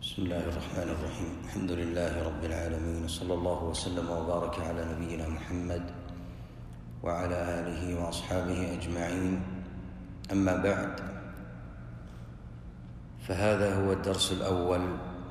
بسم الله الرحمن الرحيم. الحمد لله رب العالمين، صلى الله وسلم وبارك على نبينا محمد وعلى آله وأصحابه أجمعين. أما بعد، فهذا هو الدرس الأول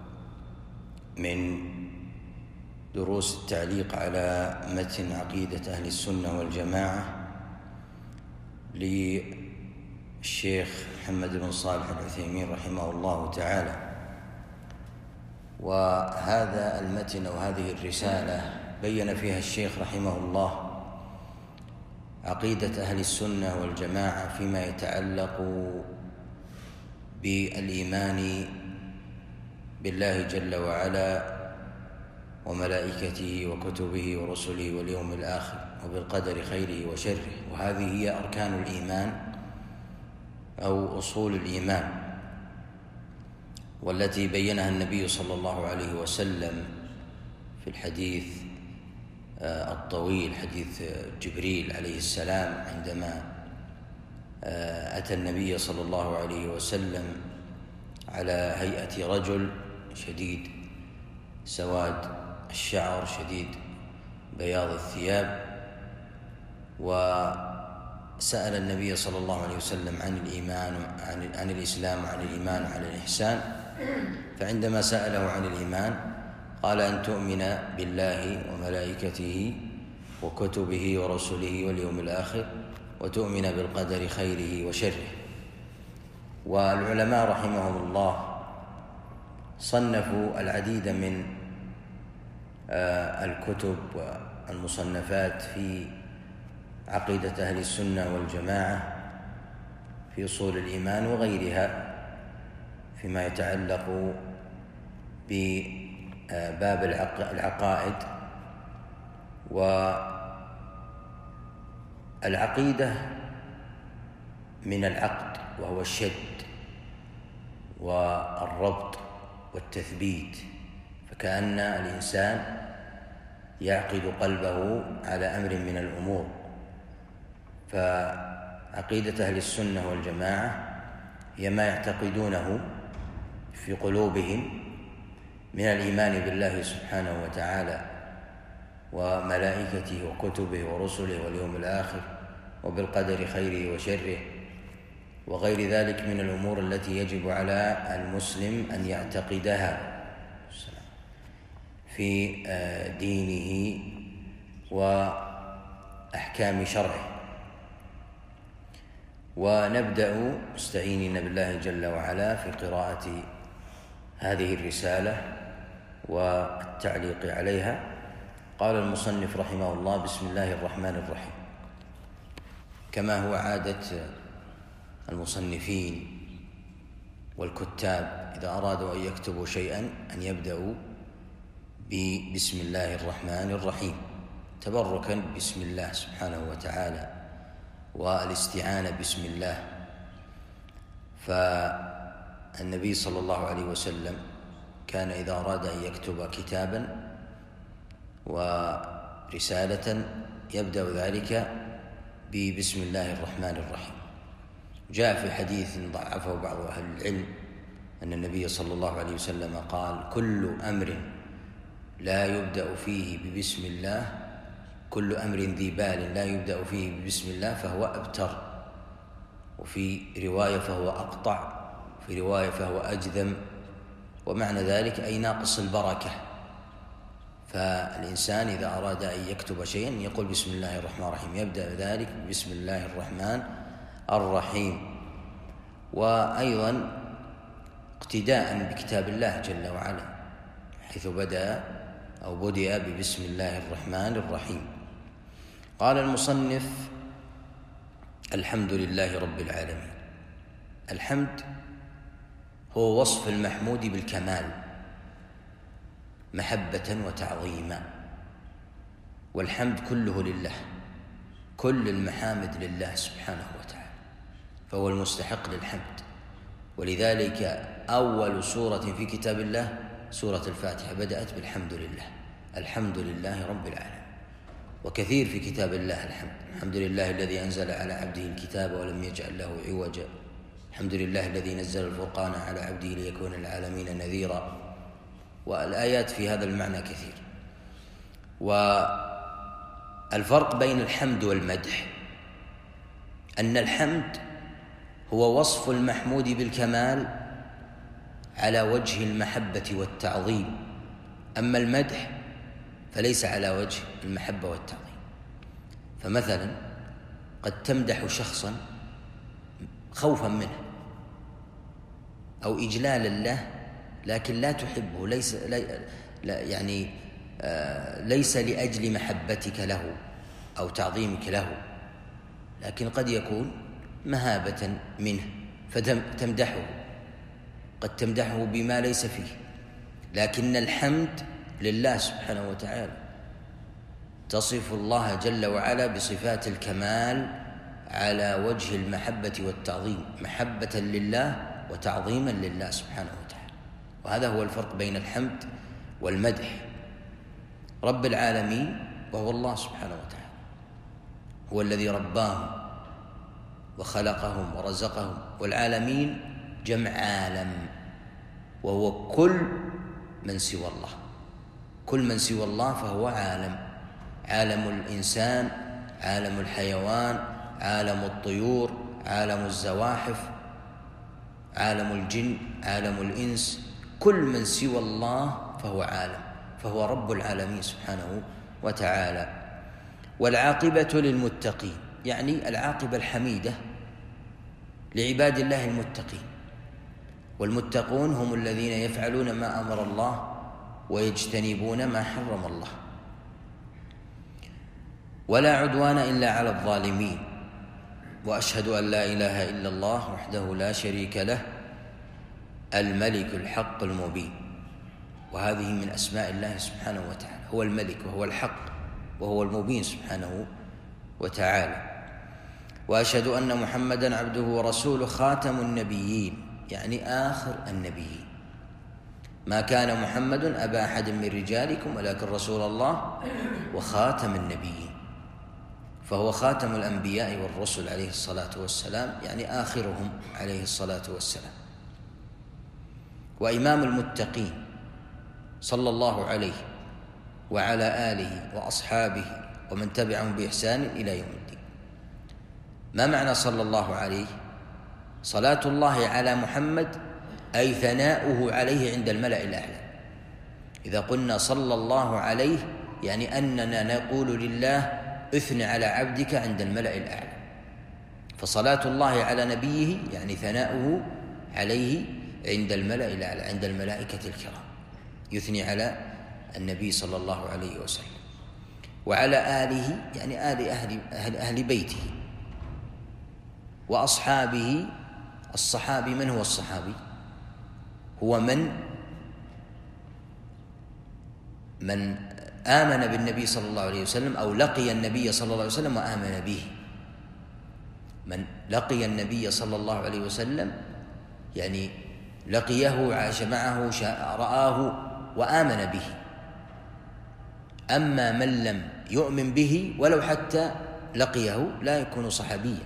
من دروس التعليق على متن عقيدة أهل السنة والجماعة للشيخ محمد بن صالح العثيمين رحمه الله تعالى. وهذا المتن أو هذه الرسالة بين فيها الشيخ رحمه الله عقيدة أهل السنة والجماعة فيما يتعلق بالإيمان بالله جل وعلا وملائكته وكتبه ورسله واليوم الآخر وبالقدر خيره وشره. وهذه هي أركان الإيمان أو أصول الإيمان، والتي بينها النبي صلى الله عليه وسلم في الحديث الطويل، حديث جبريل عليه السلام، عندما أتى النبي صلى الله عليه وسلم على هيئة رجل شديد سواد الشعر شديد بياض الثياب، وسأل النبي صلى الله عليه وسلم عن الإيمان عن الإسلام وعن الإيمان وعن الإحسان. فعندما سأله عن الإيمان قال: أن تؤمن بالله وملائكته وكتبه ورسله واليوم الآخر وتؤمن بالقدر خيره وشره. والعلماء رحمهم الله صنفوا العديد من الكتب والمصنفات في عقيدة أهل السنة والجماعة في أصول الإيمان وغيرها فيما يتعلق بباب العقائد. والعقيدة من العقد، وهو الشد والربط والتثبيت، فكأن الإنسان يعقد قلبه على أمر من الأمور. فعقيدة أهل السنة والجماعة هي ما يعتقدونه في قلوبهم من الإيمان بالله سبحانه وتعالى وملائكته وكتبه ورسله واليوم الآخر وبالقدر خيره وشره، وغير ذلك من الأمور التي يجب على المسلم أن يعتقدها في دينه وأحكام شرعه. ونبدأ مستعينين بالله جل وعلا في قراءة هذه الرسالة والتعليق عليها. قال المصنف رحمه الله: بسم الله الرحمن الرحيم. كما هو عادة المصنفين والكتاب إذا أرادوا أن يكتبوا شيئا أن يبدأوا بسم الله الرحمن الرحيم، تبركا بسم الله سبحانه وتعالى والاستعانة بسم الله. فالنبي صلى الله عليه وسلم كان إذا أراد أن يكتب كتابا ورسالة يبدأ ذلك ببسم الله الرحمن الرحيم. جاء في حديث ضعفه بعض أهل العلم أن النبي صلى الله عليه وسلم قال: كل أمر لا يبدأ فيه ببسم الله، كل أمر ذي بال لا يبدأ فيه ببسم الله فهو أبتر، وفي رواية فهو أقطع، في رواية فهو أجذم، ومعنى ذلك أي ناقص البركة. فالإنسان إذا أراد أن يكتب شيئا يقول بسم الله الرحمن الرحيم، يبدأ ذلك بسم الله الرحمن الرحيم. وأيضا اقتداء بكتاب الله جل وعلا، حيث بدأ ببسم الله الرحمن الرحيم. قال المصنف: الحمد لله رب العالمين. الحمد هو وصف المحمود بالكمال محبة وتعظيما، والحمد كله لله، كل المحامد لله سبحانه وتعالى، فهو المستحق للحمد. ولذلك أول سورة في كتاب الله سورة الفاتحة بدأت بالحمد لله، الحمد لله رب العالمين. وكثير في كتاب الله الحمد: الحمد لله الذي أنزل على عبده الكتاب ولم يجعل له عوجا، الحمد لله الذي نزل الفرقان على عبده ليكون للعالمين نذيرا، والآيات في هذا المعنى كثير. والفرق بين الحمد والمدح أن الحمد هو وصف المحمود بالكمال على وجه المحبة والتعظيم، أما المدح فليس على وجه المحبة والتعظيم. فمثلا قد تمدح شخصا خوفا منه أو إجلالا له، لكن لا تحبه، ليس لأجل محبتك له أو تعظيمك له، لكن قد يكون مهابة منه فتمدحه، قد تمدحه بما ليس فيه. لكن الحمد لله سبحانه وتعالى، تصف الله جل وعلا بصفات الكمال على وجه المحبة والتعظيم، محبة لله وتعظيما لله سبحانه وتعالى. وهذا هو الفرق بين الحمد والمدح. رب العالمين وهو الله سبحانه وتعالى، هو الذي رباهم وخلقهم ورزقهم، والعالمين جمع عالم، وهو كل من سوى الله. كل من سوى الله فهو عالم، عالم الإنسان، عالم الحيوان، عالم الطيور، عالم الزواحف، عالم الجن، عالم الإنس، كل من سوى الله فهو عالم، فهو رب العالمين سبحانه وتعالى. والعاقبة للمتقين، يعني العاقبة الحميدة لعباد الله المتقين. والمتقون هم الذين يفعلون ما أمر الله ويجتنبون ما حرم الله. ولا عدوان إلا على الظالمين، وأشهد أن لا إله إلا الله وحده لا شريك له الملك الحق المبين. وهذه من أسماء الله سبحانه وتعالى، هو الملك وهو الحق وهو المبين سبحانه وتعالى. وأشهد أن محمدًا عبده ورسوله خاتم النبيين، يعني آخر النبيين. ما كان محمد أبا أحد من رجالكم ولكن رسول الله وخاتم النبيين، فهو خاتم الأنبياء والرسل عليه الصلاة والسلام، يعني آخرهم عليه الصلاة والسلام. وإمام المتقين صلى الله عليه وعلى آله وأصحابه ومن تبعهم بإحسان إلى يوم الدين. ما معنى صلى الله عليه؟ صلاة الله على محمد أي ثناؤه عليه عند الملأ الأعلى. إذا قلنا صلى الله عليه يعني أننا نقول لله اثن على عبدك عند الملأ الأعلى. فصلاة الله على نبيه يعني ثناؤه عليه عند الملأ الأعلى، عند الملائكة الكرام، يثني على النبي صلى الله عليه وسلم. وعلى آله يعني آل أهل بيته. وأصحابه، الصحابي من هو الصحابي؟ هو من آمن بالنبي صلى الله عليه وسلم أو لقي النبي صلى الله عليه وسلم وآمن به. من لقي النبي صلى الله عليه وسلم يعني لقيه، عاش معه، رآه وآمن به. أما من لم يؤمن به ولو حتى لقيه لا يكون صحابيا،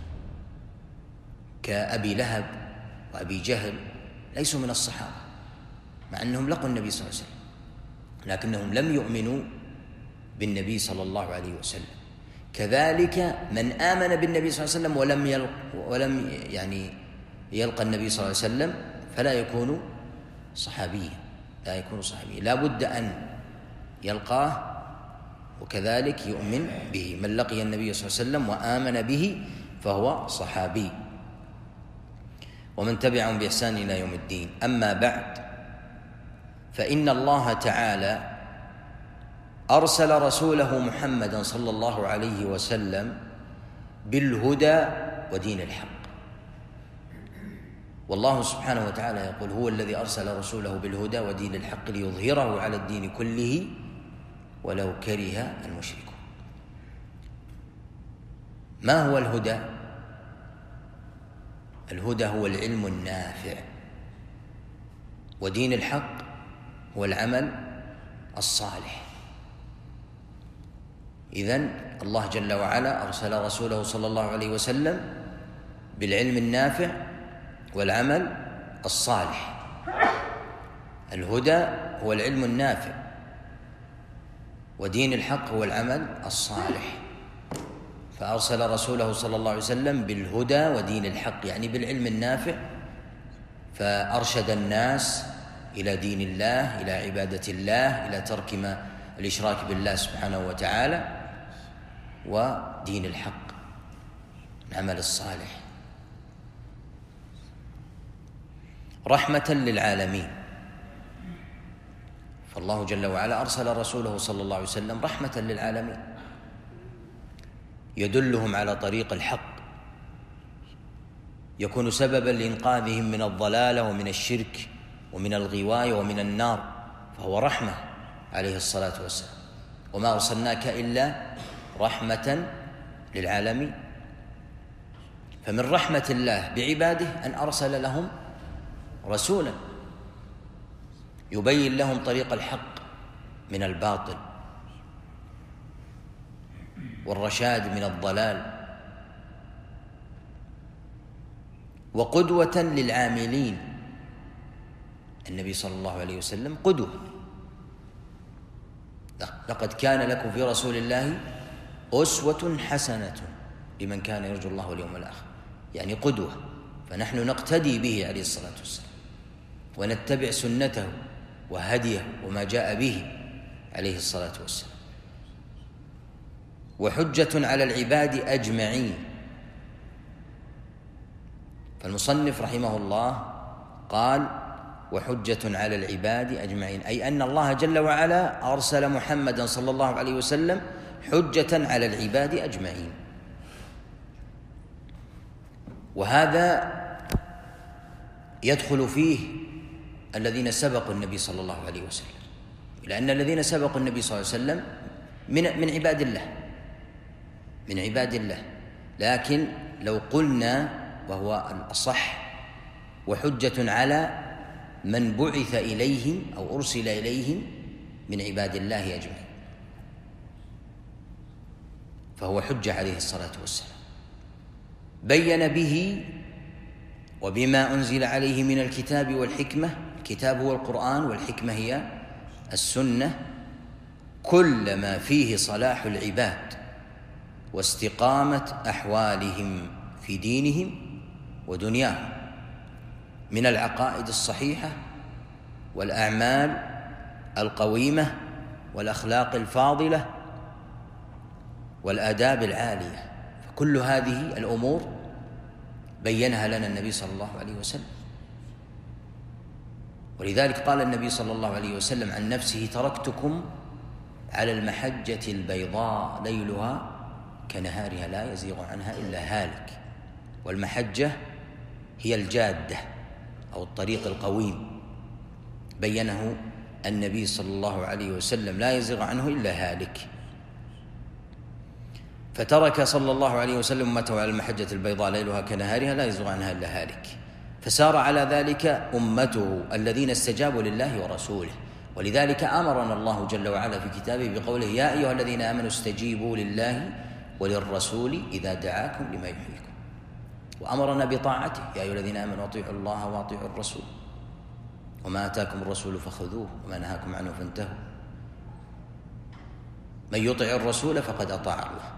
كأبي لهب وأبي جهل ليسوا من الصحابة مع أنهم لقوا النبي صلى الله عليه وسلم، لكنهم لم يؤمنوا بالنبي صلى الله عليه وسلم. كذلك من آمن بالنبي صلى الله عليه وسلم ولم يلقى النبي صلى الله عليه وسلم فلا يكون صحابيا، لا بد أن يلقاه وكذلك يؤمن به. من لقي النبي صلى الله عليه وسلم وآمن به فهو صحابي. ومن تبعهم بإحسان إلى يوم الدين. أما بعد، فإن الله تعالى أرسل رسوله محمدا صلى الله عليه وسلم بالهدى ودين الحق. والله سبحانه وتعالى يقول: هو الذي أرسل رسوله بالهدى ودين الحق ليظهره على الدين كله ولو كره المشركون. ما هو الهدى؟ الهدى هو العلم النافع، ودين الحق هو العمل الصالح. إذن الله جل وعلا أرسل رسوله صلى الله عليه وسلم بالعلم النافع والعمل الصالح. الهدى هو العلم النافع، ودين الحق هو العمل الصالح. فأرسل رسوله صلى الله عليه وسلم بالهدى ودين الحق، يعني بالعلم النافع، فأرشد الناس إلى دين الله، إلى عبادة الله، إلى ترك الإشراك بالله سبحانه وتعالى، ودين الحق العمل الصالح، رحمة للعالمين. فالله جل وعلا أرسل رسوله صلى الله عليه وسلم رحمة للعالمين، يدلهم على طريق الحق، يكون سببا لإنقاذهم من الضلالة ومن الشرك ومن الغواية ومن النار، فهو رحمة عليه الصلاة والسلام. وما أرسلناك إلا رحمة للعالمين. فمن رحمة الله بعباده أن أرسل لهم رسولا يبين لهم طريق الحق من الباطل والرشاد من الضلال، وقدوة للعاملين. النبي صلى الله عليه وسلم قدوة. لقد كان لكم في رسول الله أسوة حسنة لمن كان يرجو الله واليوم الآخر، يعني قدوة، فنحن نقتدي به عليه الصلاة والسلام ونتبع سنته وهديه وما جاء به عليه الصلاة والسلام. وحجة على العباد أجمعين. فالمصنف رحمه الله قال وحجة على العباد أجمعين، أي أن الله جل وعلا أرسل محمدا صلى الله عليه وسلم حجة على العباد أجمعين. وهذا يدخل فيه الذين سبقوا النبي صلى الله عليه وسلم، لأن الذين سبقوا النبي صلى الله عليه وسلم من عباد الله، من عباد الله. لكن لو قلنا وهو الأصح وحجة على من بعث إليهم أو أرسل إليهم من عباد الله أجمعين، فهو حجة عليه الصلاة والسلام، بين به وبما أنزل عليه من الكتاب والحكمة. الكتاب هو القرآن، والحكمة هي السنة، كل ما فيه صلاح العباد واستقامة أحوالهم في دينهم ودنياهم من العقائد الصحيحة والأعمال القويمة والأخلاق الفاضلة والآداب العالية. فكل هذه الأمور بينها لنا النبي صلى الله عليه وسلم. ولذلك قال النبي صلى الله عليه وسلم عن نفسه تركتكم على المحجة البيضاء ليلها كنهارها لا يزيغ عنها إلا هالك. والمحجة هي الجادة أو الطريق القويم، بينه النبي صلى الله عليه وسلم لا يزيغ عنه إلا هالك. فترك صلى الله عليه وسلم أمته على المحجة البيضاء ليلها كنهارها لا يزيغ عنها إلا هالك، فسار على ذلك أمته الذين استجابوا لله ورسوله. ولذلك أمرنا الله جل وعلا في كتابه بقوله يا أيها الذين آمنوا استجيبوا لله وللرسول إذا دعاكم لما يحييكم، وأمرنا بطاعته يا أيها الذين آمنوا أطيعوا الله وأطيعوا الرسول وما آتاكم الرسول فخذوه وما نهاكم عنه فانتهوا، من يطع الرسول فقد أطاع الله.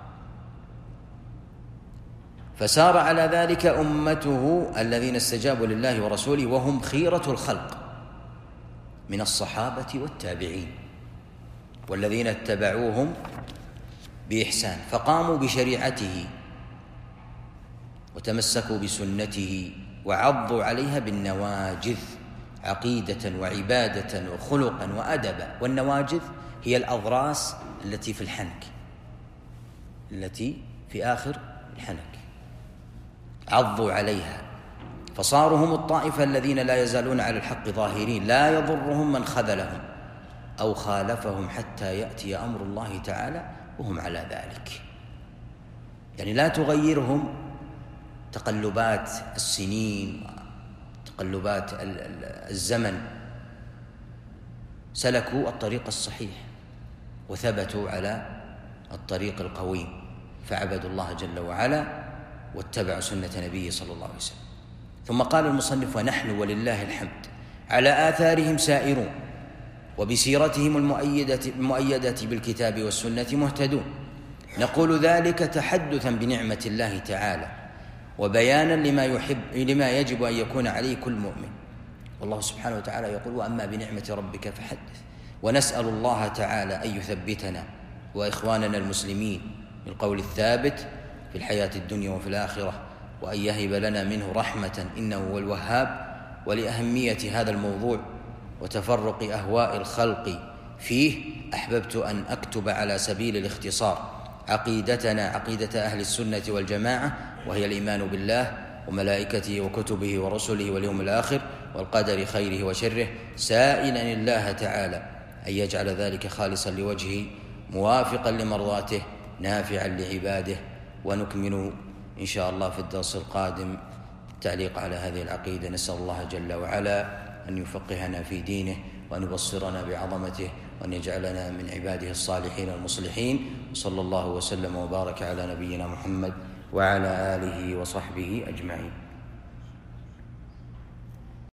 فسار على ذلك أمته الذين استجابوا لله ورسوله وهم خيرة الخلق من الصحابة والتابعين والذين اتبعوهم بإحسان، فقاموا بشريعته وتمسكوا بسنته وعضوا عليها بالنواجذ عقيدة وعبادة وخلقا وأدبا. والنواجذ هي الأضراس التي في الحنك، التي في آخر الحنك، عضوا عليها. فصاروا هم الطائفة الذين لا يزالون على الحق ظاهرين، لا يضرهم من خذلهم أو خالفهم حتى يأتي أمر الله تعالى وهم على ذلك. يعني لا تغيرهم تقلبات السنين وتقلبات الزمن، سلكوا الطريق الصحيح وثبتوا على الطريق القويم، فعبدوا الله جل وعلا واتبعوا سنة نبيه صلى الله عليه وسلم. ثم قال المصنف ونحن ولله الحمد على آثارهم سائرون، وبسيرتهم المؤيدة بالكتاب والسنة مهتدون. نقول ذلك تحدثا بنعمة الله تعالى وبيانا لما يجب أن يكون عليه كل مؤمن. والله سبحانه وتعالى يقول: وأما بنعمة ربك فحدث. ونسأل الله تعالى أن يثبتنا وإخواننا المسلمين بالقول الثابت في الحياة الدنيا وفي الآخرة، وأن يهب لنا منه رحمة إنه هو الوهاب. ولأهمية هذا الموضوع وتفرق أهواء الخلق فيه أحببت أن أكتب على سبيل الاختصار عقيدتنا، عقيدة أهل السنة والجماعة، وهي الإيمان بالله وملائكته وكتبه ورسله واليوم الآخر والقدر خيره وشره، سائلا الله تعالى أن يجعل ذلك خالصا لوجهه موافقا لمرضاته نافعا لعباده. ونكمل إن شاء الله في الدرس القادم التعليق على هذه العقيدة. نسأل الله جل وعلا أن يفقهنا في دينه، وأن يبصرنا بعظمته، وأن يجعلنا من عباده الصالحين المصلحين. صلى الله وسلم وبارك على نبينا محمد وعلى آله وصحبه أجمعين.